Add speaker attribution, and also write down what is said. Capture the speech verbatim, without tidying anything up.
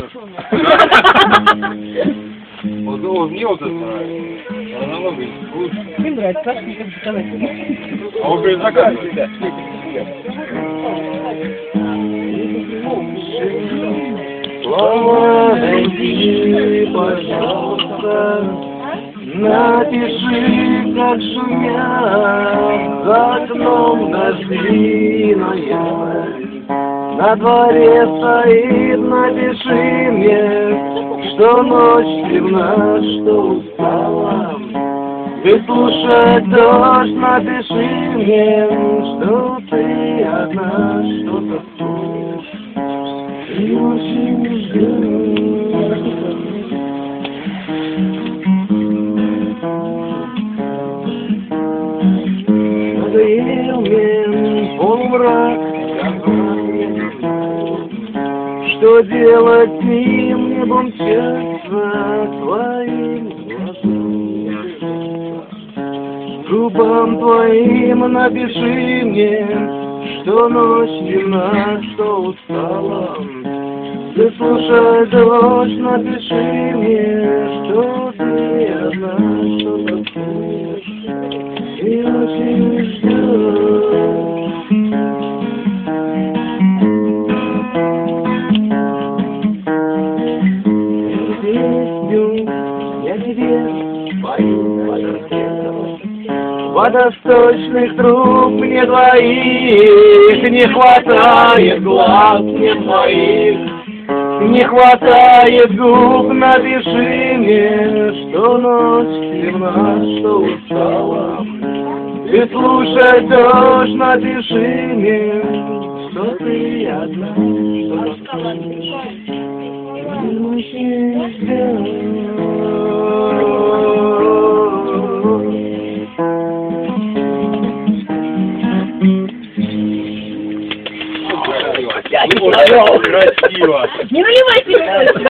Speaker 1: Вот мне вот это нравится. Намного лучше.
Speaker 2: Мне нравится, как сказать.
Speaker 1: А вы без заказа?
Speaker 3: Слова найди, пожалуйста, напиши, как шумят за окном дожди ноябрь. На дворе стоит, напиши мне, что ночь темна, что устала. Ты слушай дождь, напиши мне, что ты одна, что тоскуешь. И очень жду. Надоел мне полумрак, что делать с ним, небом честно твоим глазам. Губам твоим напиши мне, что ночь темна, что устала. Ты слушай дождь, напиши мне, что ты одна, что тоскуешь и очень ждешь. Песню я тебе пою водосточных труб мне двоих, не хватает глаз мне твоих. Не хватает губ, напиши мне, что ночь темна, что устала. Ты слушай дождь, напиши мне, что ты одна, что тоскуешь. И очень ждешь.
Speaker 1: Красиво.
Speaker 2: Не наливайте!